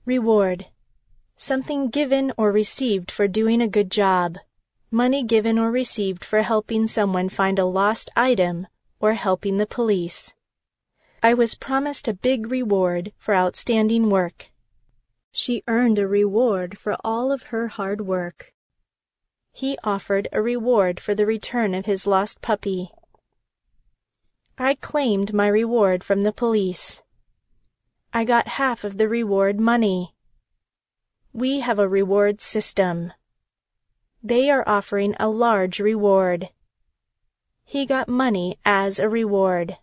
Reward. Something given or received for doing a good job. Money given or received for helping someone find a lost item or helping the police. I was promised a big reward for outstanding work. She earned a reward for all of her hard work. He offered a reward for the return of his lost puppy. I claimed my reward from the police. I got half of the reward money. We have a reward system. They are offering a large reward. He got money as a reward.